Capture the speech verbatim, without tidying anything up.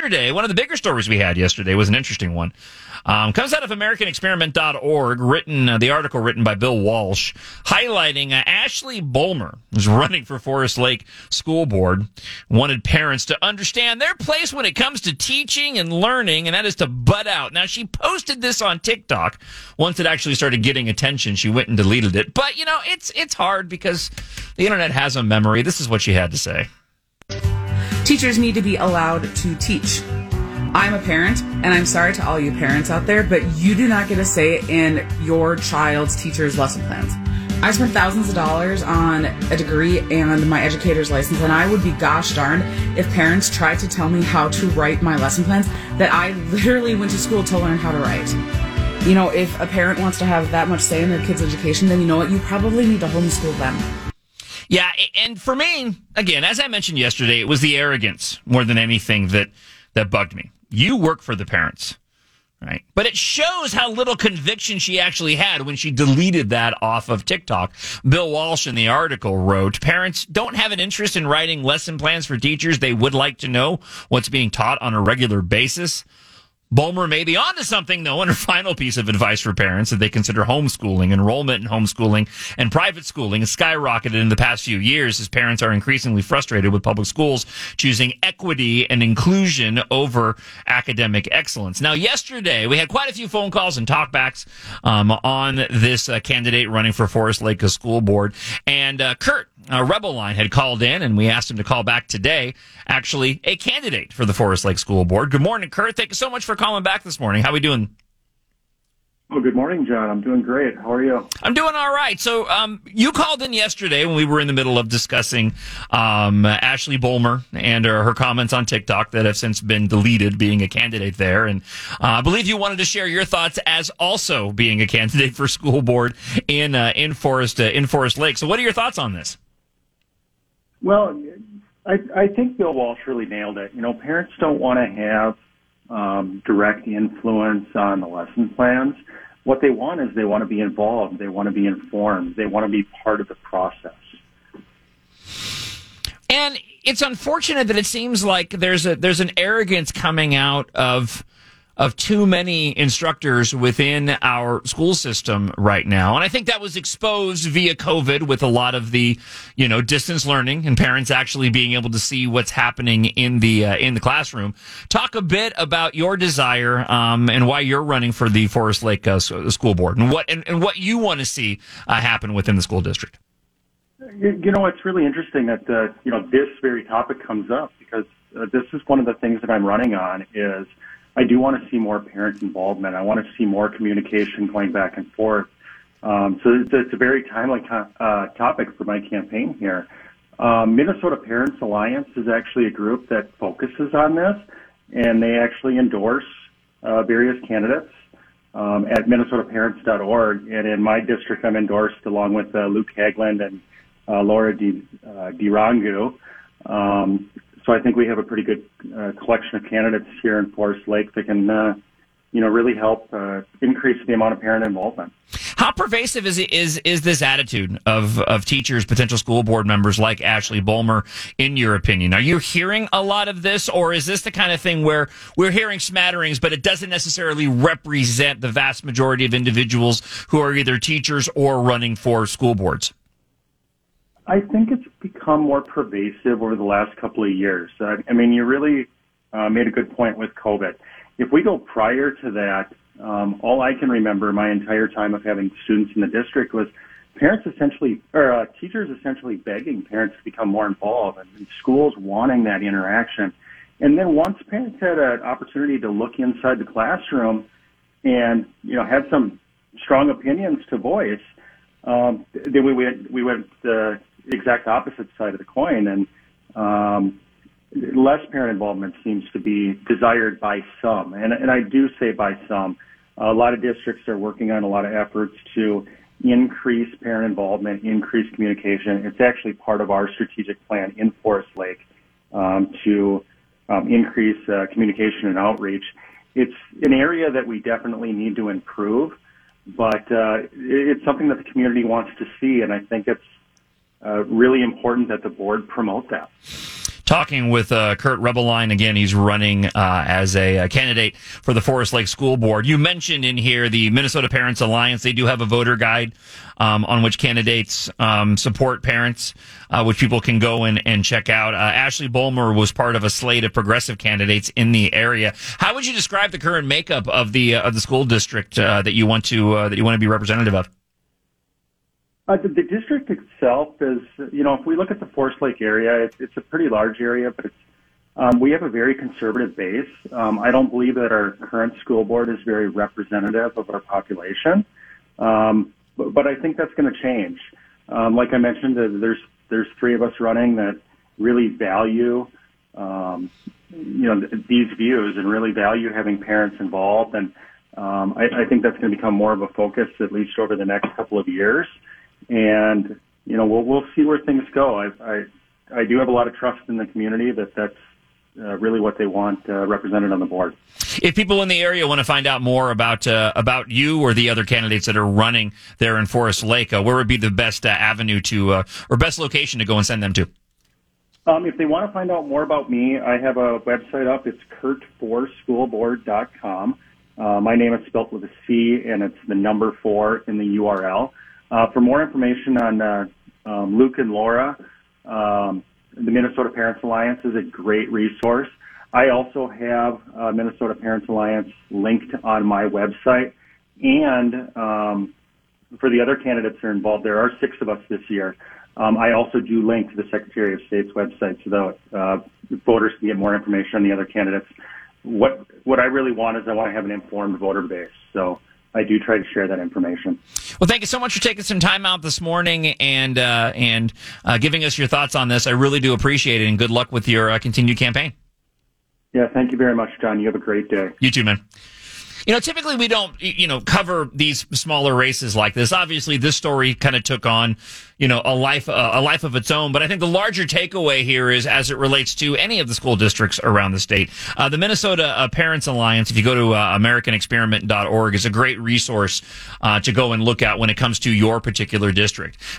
yesterday, one of the bigger stories we had yesterday was an interesting one. Um, comes out of American Experiment dot org, written, uh, the article written by Bill Walsh, highlighting uh, Ashley Bulmer, who's running for Forest Lake School Board, wanted parents to understand their place when it comes to teaching and learning, and that is to butt out. Now, she posted this on TikTok. Once it actually started getting attention, she went and deleted it. But, you know, it's it's hard because the internet has a memory. This is what she had to say. Teachers need to be allowed to teach. I'm a parent, and I'm sorry to all you parents out there, but you do not get a say in your child's teacher's lesson plans. I spent thousands of dollars on a degree and my educator's license, and I would be gosh darned if parents tried to tell me how to write my lesson plans that I literally went to school to learn how to write. You know, if a parent wants to have that much say in their kid's education, then you know what? You probably need to homeschool them. Yeah, and for me, again, as I mentioned yesterday, it was the arrogance more than anything that, that bugged me. You work for the parents, right? But it shows how little conviction she actually had when she deleted that off of TikTok. Bill Walsh in the article wrote, parents don't have an interest in writing lesson plans for teachers. They would like to know what's being taught on a regular basis. Bulmer may be onto something, though, in her final piece of advice for parents that they consider homeschooling. Enrollment in homeschooling and private schooling has skyrocketed in the past few years as parents are increasingly frustrated with public schools choosing equity and inclusion over academic excellence. Now, yesterday, we had quite a few phone calls and talkbacks um, on this uh, candidate running for Forest Lake School Board. And uh, Kurt, uh, Rebel Line, had called in, and we asked him to call back today, actually a candidate for the Forest Lake School Board. Good morning, Kurt. Thank you so much for calling back this morning. How are we doing? Oh, good morning, John. I'm doing great. How are you? I'm doing all right. So um, you called in yesterday when we were in the middle of discussing um, Ashley Bulmer and uh, her comments on TikTok that have since been deleted, being a candidate there. And uh, I believe you wanted to share your thoughts as also being a candidate for school board in uh, in Forest uh, in Forest Lake. So what are your thoughts on this? Well, I, I think Bill Walsh really nailed it. You know, parents don't want to have um, direct influence on the lesson plans. What they want is they want to be involved. They want to be informed. They want to be part of the process. And it's unfortunate that it seems like there's a there's an arrogance coming out of of too many instructors within our school system right now. And I think that was exposed via COVID with a lot of the, you know, distance learning and parents actually being able to see what's happening in the uh, in the classroom. Talk a bit about your desire um, and why you're running for the Forest Lake uh, School Board and what and, and what you want to see uh, happen within the school district. You, you know, it's really interesting that uh, you know this very topic comes up because uh, this is one of the things that I'm running on is I do want to see more parent involvement. I want to see more communication going back and forth. Um, so it's, it's a very timely uh, topic for my campaign here. Um, Minnesota Parents Alliance is actually a group that focuses on this, and they actually endorse uh, various candidates um, at Minnesota Parents dot org. And in my district, I'm endorsed along with uh, Luke Hagland and uh, Laura Di, uh, Dirangu. Um, So I think we have a pretty good uh, collection of candidates here in Forest Lake that can, uh, you know, really help uh, increase the amount of parent involvement. How pervasive is is is this attitude of of teachers, potential school board members like Ashley Bulmer, in your opinion? Are you hearing a lot of this, or is this the kind of thing where we're hearing smatterings, but it doesn't necessarily represent the vast majority of individuals who are either teachers or running for school boards? I think it's become more pervasive over the last couple of years. Uh, I mean, you really uh, made a good point with COVID. If we go prior to that, um, all I can remember my entire time of having students in the district was parents essentially, or uh, teachers essentially begging parents to become more involved and, and schools wanting that interaction. And then once parents had an opportunity to look inside the classroom and, you know, have some strong opinions to voice, um, then we went, we went the exact opposite side of the coin, and um, less parent involvement seems to be desired by some. And, and I do say by some. A lot of districts are working on a lot of efforts to increase parent involvement, increase communication. It's actually part of our strategic plan in Forest Lake um, to um, increase uh, communication and outreach. It's an area that we definitely need to improve, but uh, it's something that the community wants to see, and I think it's Uh, really important that the board promote that. Talking with uh, Kurt Rebelline. Again, he's running uh, as a, a candidate for the Forest Lake School Board. You mentioned in here the Minnesota Parents Alliance. They do have a voter guide um, on which candidates um, support parents, uh, which people can go and, and check out. Uh, Ashley Bolmer was part of a slate of progressive candidates in the area. How would you describe the current makeup of the uh, of the school district uh, that you want to uh, that you want to be representative of? Uh, the, the district itself is, you know, if we look at the Forest Lake area, it's, it's a pretty large area, but it's, um, we have a very conservative base. Um, I don't believe that our current school board is very representative of our population, um, but, but I think that's going to change. Um, like I mentioned, there's there's three of us running that really value, um, you know, these views and really value having parents involved, and um, I, I think that's going to become more of a focus at least over the next couple of years. And, you know, we'll, we'll see where things go. I, I, I do have a lot of trust in the community that that's uh, really what they want uh, represented on the board. If people in the area want to find out more about uh, about you or the other candidates that are running there in Forest Lake, uh, where would be the best uh, avenue to, uh, or best location to go and send them to? Um, if they want to find out more about me, I have a website up. It's kurt four school board dot com. Uh, my name is spelled with a C, and it's the number four in the U R L. Uh, for more information on uh, um, Luke and Laura, um, the Minnesota Parents Alliance is a great resource. I also have uh, Minnesota Parents Alliance linked on my website. And um, for the other candidates that are involved, there are six of us this year. Um, I also do link to the Secretary of State's website so that uh, voters can get more information on the other candidates. What what I really want is I want to have an informed voter base. So I do try to share that information. Well, thank you so much for taking some time out this morning and uh, and uh, giving us your thoughts on this. I really do appreciate it, and good luck with your uh, continued campaign. Yeah, thank you very much, John. You have a great day. You too, man. You know, typically we don't, you know, cover these smaller races like this. Obviously, this story kind of took on, you know, a life, uh, a life of its own. But I think the larger takeaway here is as it relates to any of the school districts around the state. Uh, the Minnesota uh, Parents Alliance, if you go to uh, american experiment dot org, is a great resource uh, to go and look at when it comes to your particular district.